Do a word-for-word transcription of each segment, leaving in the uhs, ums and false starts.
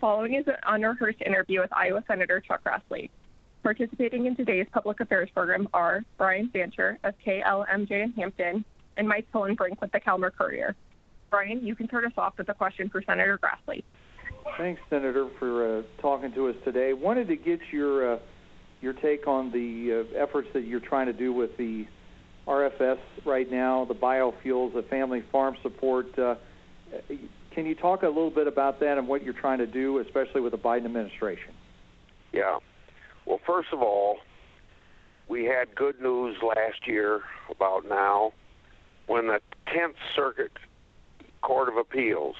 following is an unrehearsed interview with Iowa Senator Chuck Grassley. Participating in today's public affairs program are Brian Fancher of K L M J in Hampton and Mike Hillenbrink with the Calmer Courier. Brian, you can start us off with a question for Senator Grassley. Thanks, Senator, for uh, talking to us today. Wanted to get your uh, your take on the uh, efforts that you're trying to do with the R F S right now, the biofuels, the family farm support. Uh, can you talk a little bit about that and what you're trying to do, especially with the Biden administration? Yeah. Well, first of all, we had good news last year about now when the tenth Circuit Court of Appeals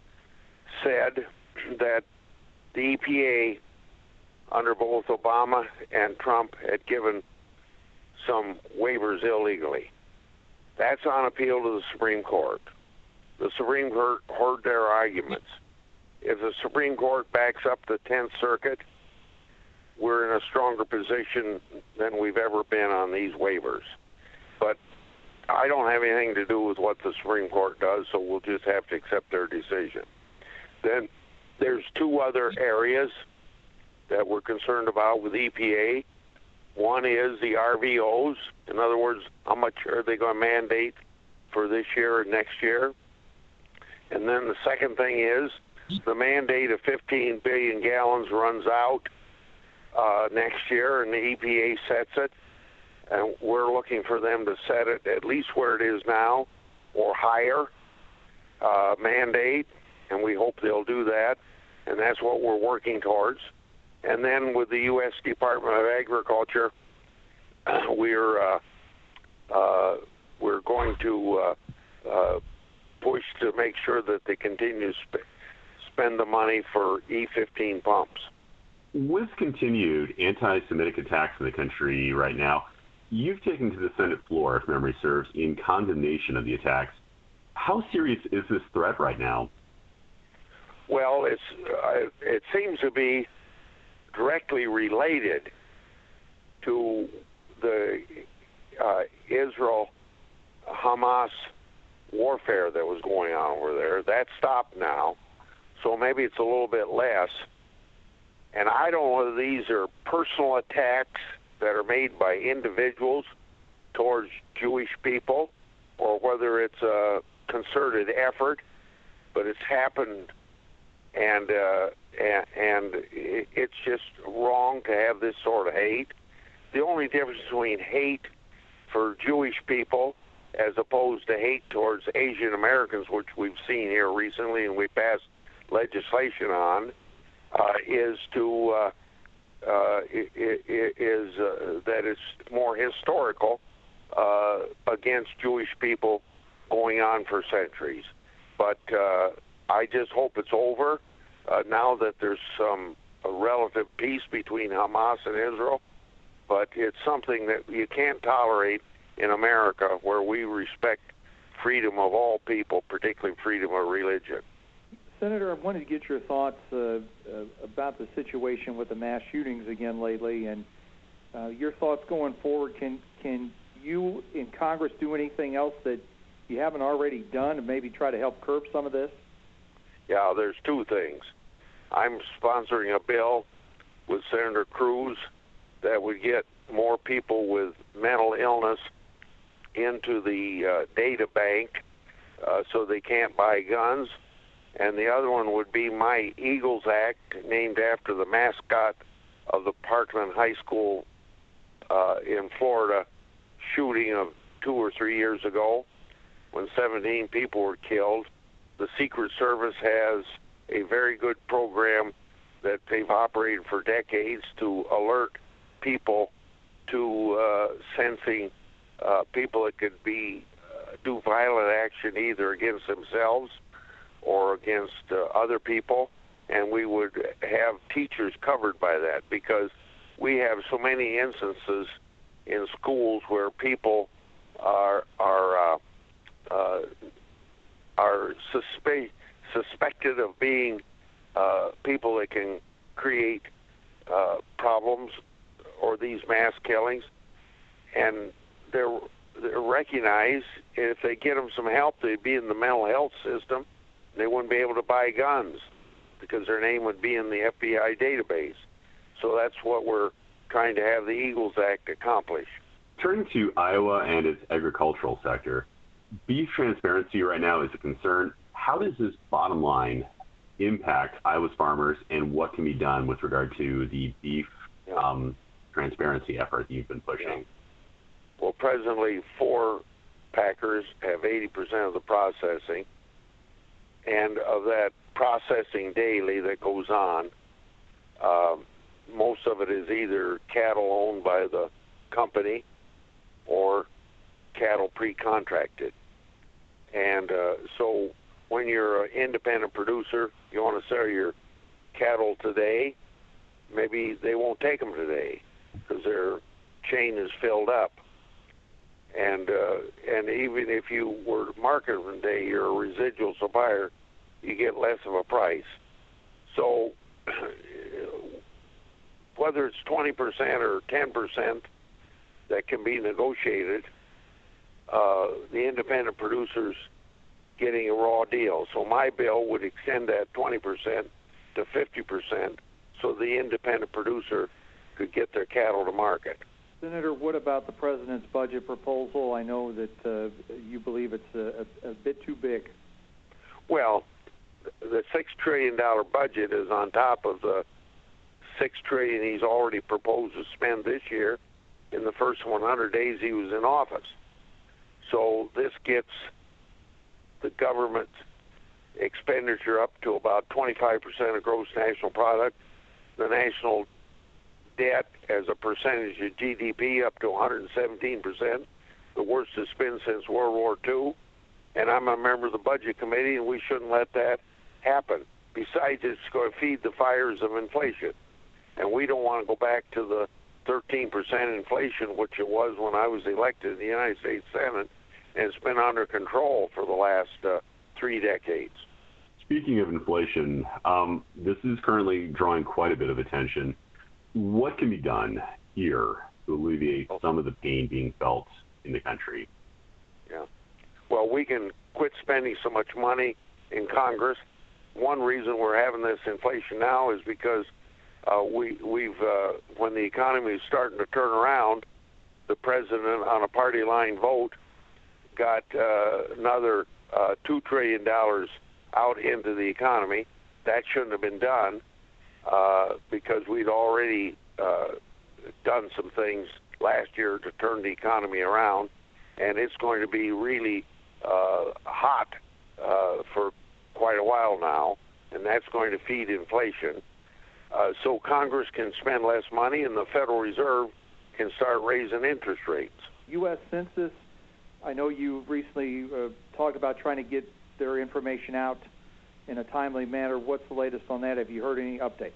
said that the E P A, under both Obama and Trump, had given some waivers illegally. That's on appeal to the Supreme Court. The Supreme Court heard their arguments. If the Supreme Court backs up the tenth Circuit, we're in a stronger position than we've ever been on these waivers. But I don't have anything to do with what the Supreme Court does, so we'll just have to accept their decision. Then there's two other areas that we're concerned about with E P A. One is the R V Os. In other words, how much are they going to mandate for this year and next year? And then the second thing is the mandate of fifteen billion gallons runs out uh, next year, and the E P A sets it. And we're looking for them to set it at least where it is now or higher uh, mandate, and we hope they'll do that. And that's what we're working towards. And then with the U S Department of Agriculture, uh, we're uh, uh, we're going to uh, uh, push to make sure that they continue to sp- spend the money for E fifteen pumps. With continued anti-Semitic attacks in the country right now, you've taken to the Senate floor, if memory serves, in condemnation of the attacks. How serious is this threat right now? Well, it's uh, it seems to be directly related to the uh, Israel-Hamas warfare that was going on over there. That stopped now, so maybe it's a little bit less. And I don't know whether these are personal attacks that are made by individuals towards Jewish people or whether it's a concerted effort, but it's happened, and uh, and, and it's just wrong to have this sort of hate. The only difference between hate for Jewish people as opposed to hate towards Asian Americans, which we've seen here recently and we passed legislation on, uh, is to uh, uh, is uh, that it's more historical uh, against Jewish people going on for centuries. But uh, I just hope it's over uh, now that there's some a relative peace between Hamas and Israel. But it's something that you can't tolerate in America, where we respect freedom of all people, particularly freedom of religion. Senator, I wanted to get your thoughts uh, uh, about the situation with the mass shootings again lately, and uh, your thoughts going forward. Can can you in Congress do anything else that you haven't already done to maybe try to help curb some of this? Yeah, there's two things. I'm sponsoring a bill with Senator Cruz that would get more people with mental illness into the uh, data bank uh, so they can't buy guns. And the other one would be My Eagles Act, named after the mascot of the Parkland High School uh, in Florida shooting of two or three years ago when seventeen people were killed. The Secret Service has a very good program that they've operated for decades to alert people to uh, sensing uh, people that could be uh, do violent action either against themselves or against uh, other people, and we would have teachers covered by that because we have so many instances in schools where people are are uh, uh, are suspe- suspected of being uh, people that can create uh, problems or these mass killings, and they're, they're recognized if they get them some help, they'd be in the mental health system. They wouldn't be able to buy guns. because their name would be in the F B I database. So that's what we're trying to have the Eagles Act accomplish. Turning to Iowa and its agricultural sector, beef transparency right now is a concern. How does this bottom line impact Iowa's farmers, and what can be done with regard to the beef yeah. um, transparency effort that you've been pushing? Yeah. Well, presently, four packers have eighty percent of the processing, and of that processing daily that goes on, uh, most of it is either cattle owned by the company or cattle pre-contracted. And uh, so when you're an independent producer, you want to sell your cattle today, maybe they won't take them today because their chain is filled up. And uh, and even if you were to market them today, you're a residual supplier, you get less of a price. So whether it's twenty percent or ten percent that can be negotiated, uh, the independent producers getting a raw deal. So my bill would extend that twenty percent to fifty percent so the independent producer could get their cattle to market. Senator, what about the president's budget proposal? I know that uh, you believe it's a, a, a bit too big. Well, the six trillion dollars budget is on top of the six trillion dollars he's already proposed to spend this year in the first one hundred days he was in office. So this gets the government expenditure up to about twenty-five percent of gross national product, the national debt as a percentage of G D P up to one hundred seventeen percent, the worst it's been since World War Two. And I'm a member of the Budget Committee, and we shouldn't let that happen. Besides, it's going to feed the fires of inflation. And we don't want to go back to the thirteen percent inflation, which it was when I was elected in the United States Senate, and it's been under control for the last uh, three decades. Speaking of inflation, um, this is currently drawing quite a bit of attention. What can be done here to alleviate some of the pain being felt in the country? Yeah. Well, we can quit spending so much money in Congress. One reason we're having this inflation now is because uh, we, we've, uh, when the economy is starting to turn around, the president on a party line vote got uh, another uh, two trillion dollars out into the economy. That shouldn't have been done. Uh, because we'd already uh, done some things last year to turn the economy around, and it's going to be really uh, hot uh, for quite a while now, and that's going to feed inflation. Uh, so Congress can spend less money, and the Federal Reserve can start raising interest rates. U S Census, I know you recently uh, talked about trying to get their information out in a timely manner. What's the latest on that? Have you heard any updates?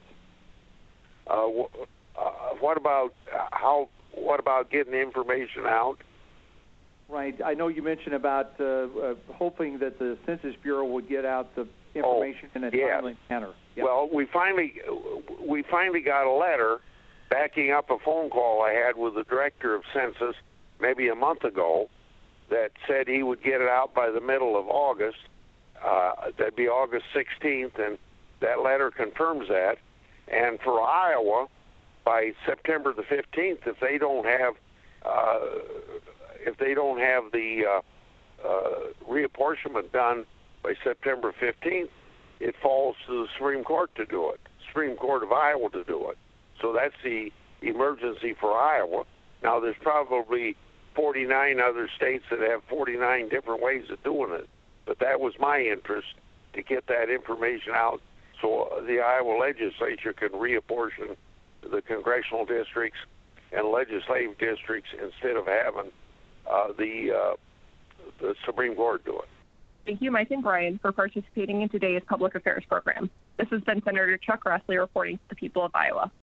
Uh, uh, what about how? What about getting the information out? Right. I know you mentioned about uh, uh, hoping that the Census Bureau would get out the information oh, in a yes. timely manner. Yep. Well, we finally we finally got a letter backing up a phone call I had with the director of Census maybe a month ago that said he would get it out by the middle of August. Uh, that'd be August sixteenth, and that letter confirms that. And for Iowa, by September the fifteenth, if they don't have uh, if they don't have the uh, uh, reapportionment done by September fifteenth, it falls to the Supreme Court to do it, Supreme Court of Iowa to do it. So that's the emergency for Iowa. Now, there's probably forty-nine other states that have forty-nine different ways of doing it. But that was my interest, to get that information out so the Iowa legislature can reapportion the congressional districts and legislative districts instead of having uh, the, uh, the Supreme Court do it. Thank you, Mike and Brian, for participating in today's public affairs program. This has been Senator Chuck Grassley reporting to the people of Iowa.